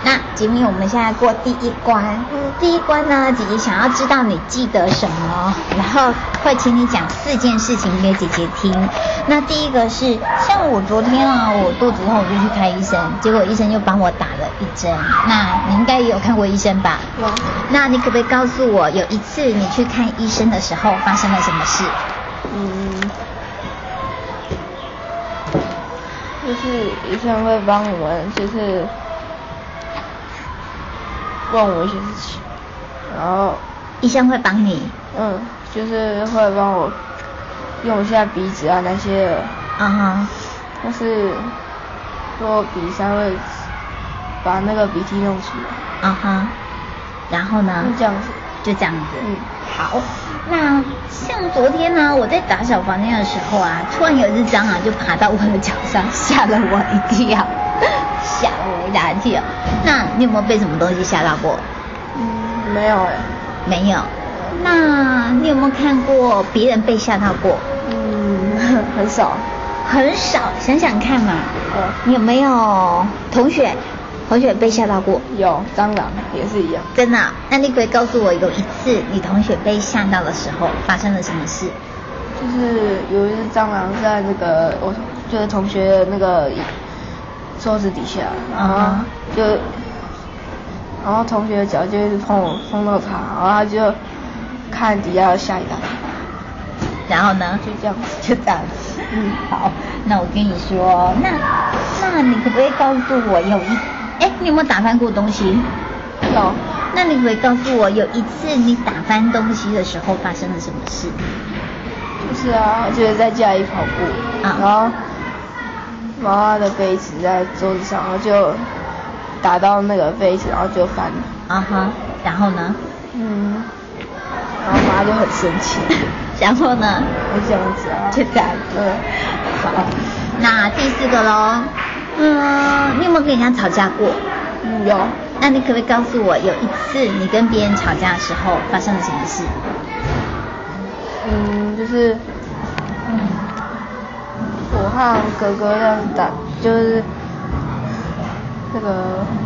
那姐妹，我们现在过第一关。第一关呢，姐姐想要知道你记得什么，然后会请你讲4件事情给姐姐听。那第一个是，像我昨天啊，我肚子痛，我就去看医生，结果医生又帮我打了1针。那你应该也有看过医生吧？ 有。 那你可不可以告诉我，有一次你去看医生的时候发生了什么事？ 就是医生会帮我们，就是问我一些事情，然后医生会帮你？ 就是会帮我用一下鼻子啊那些的。但是做鼻塞会把那个鼻涕弄出来。 然后呢？ 就这样子。 就这样子。好。那像昨天呢，我在打扫房间的时候啊，突然有一只蟑螂就爬到我的脚上，吓了我一跳，吓了我一大跳。那你有没有被什么东西吓到过？ 没有哎。 没有。那你有没有看过别人被吓到过？ 很少。 很少，想想看嘛。你有没有同学被吓到过？ 有，蟑螂也是一样。 真的啊？那你可以告诉我，有一次你同学被吓到的时候发生了什么事？ 就是有一只蟑螂在那个我就是同学的那个桌子底下，然后同学的脚就一直碰到他，然后他就看底下吓一大跳。 然后呢？ 就这样子。 好，那我跟你说，那你可不可以告诉我你有没有打翻过东西？ 有。 那你可不可以告诉我，有一次你打翻东西的时候发生了什么事？ 就是就是在家里跑步，然后妈妈的杯子在桌子上，然后就打到那个杯子，然后就翻了。 然后呢？ 然后妈就很生气。 然后呢？ 就这样子啊。 就这样子。好，那第4个咯。你有没有跟人家吵架过？ 有。 那你可不可以告诉我，有一次你跟别人吵架的时候发生了什么事？ 就是我和哥哥这样打，就是那个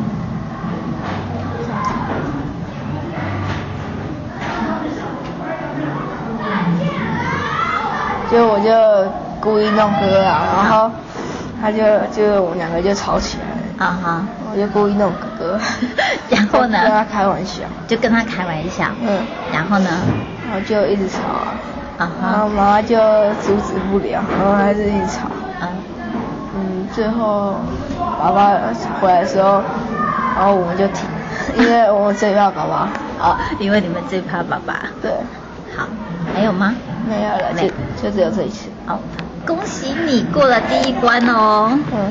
就我就故意弄哥哥啊，然后他就我们2个就吵起来了。我就故意弄哥哥。 然后呢？ 跟他开玩笑。 就跟他开玩笑。然后呢？ 然后就一直吵然后妈妈就阻止不了，然后还是一直吵。最后爸爸回来的时候，然后我们就停，因为我们最怕爸爸。 因为你们最怕爸爸。 对。 好，还有吗？ 没有了，就只有这一次。 好，恭喜你过了第一关哦。